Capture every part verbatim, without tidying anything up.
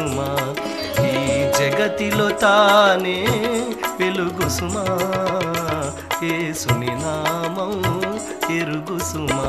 సుమా ఈ జగతిలో తానే వెలుగు సుమా యేసుని నామం ఎరుగు సుమా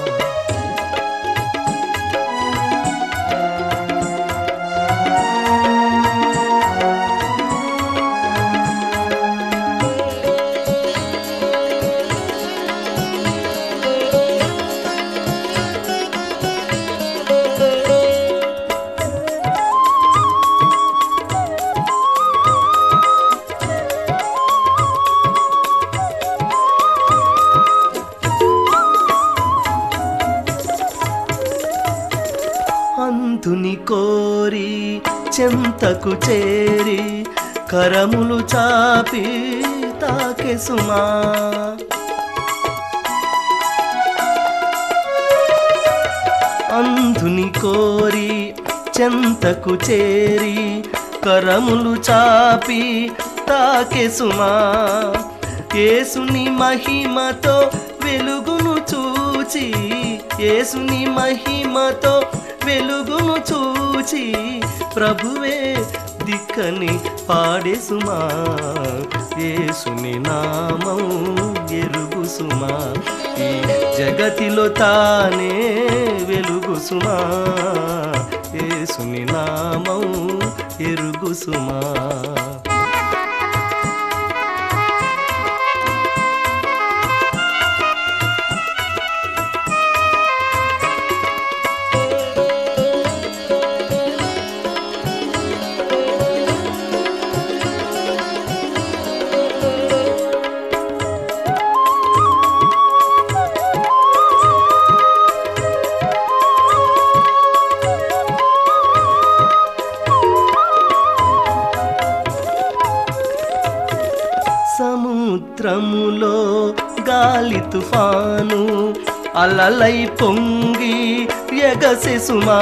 అంతుని కోరి చెంతకు చేరి కరములు చాపి తాకె సుమా అంతుని కోరి చెంతకు చేరి కరములు చాపి తాకె సుమా యేసుని మహిమతో వెలుగును చూచి యేసుని మహిమతో వెలుగును చూచి ప్రభువే దిక్కని పాడే సుమా యేసుని నామం ఎరుగు సుమా ఈ జగతిలో తానే వెలుగు సుమా యేసుని నామం ఎరుగు సుమా సముద్రములో గాలి తుఫాను అలలై పొంగి ఎగసె సుమా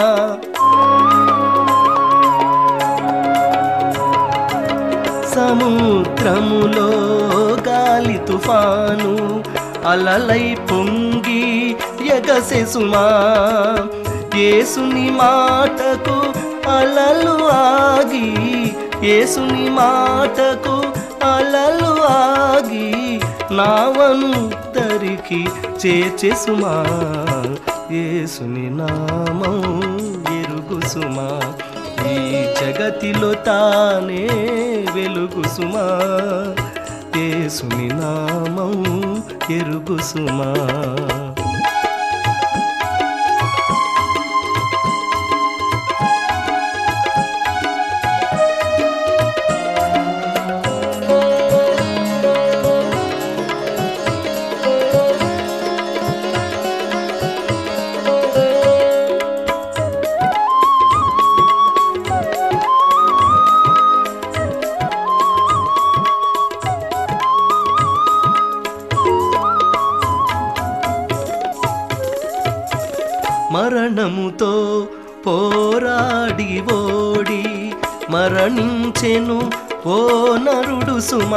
సముద్రములో గాలి తుఫాను అలలై పొంగి ఎగసె సుమా యేసుని మాటకు అలలు ఆగి యేసుని మాటకు అలలు ఆగి నావను తరికి చేర్చె సుమా యేసుని నామం ఎరుగు సుమా ఈ జగతిలో తానే వెలుగు సుమా యేసుని నామం ఎరుగు సుమా మరణముతో పోరాడి ఓడి మరణించెను ఓ నరుడు సుమా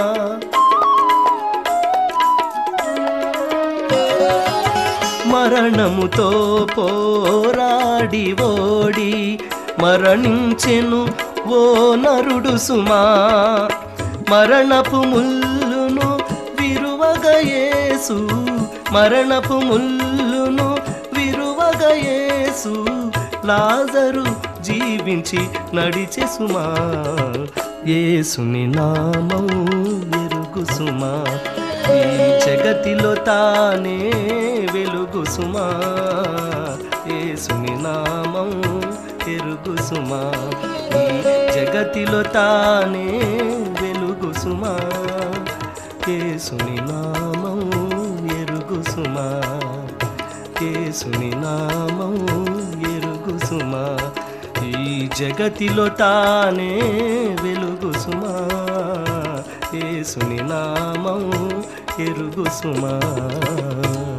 మరణముతో పోరాడి ఓడి మరణించెను ఓ నరుడు సుమా మరణపు ముల్లును విరువగా యేసు మరణపు ముల్లును విరువగా యేసు లాజరు జీవించి నడిచె సుమా యేసుని నామం ఎరుగు సుమా ఈ జగతిలో తానే వెలుగు సుమా యేసుని నామం ఎరుగు సుమా ఈ జగతిలో తానే వెలుగు సుమా యేసుని నామం ఎరుగు సుమా యేసుని నామం ఎరుగు సుమా ఈ జగతిలో తానే వెలుగు సుమా యేసుని నామం ఎరుగు సుమా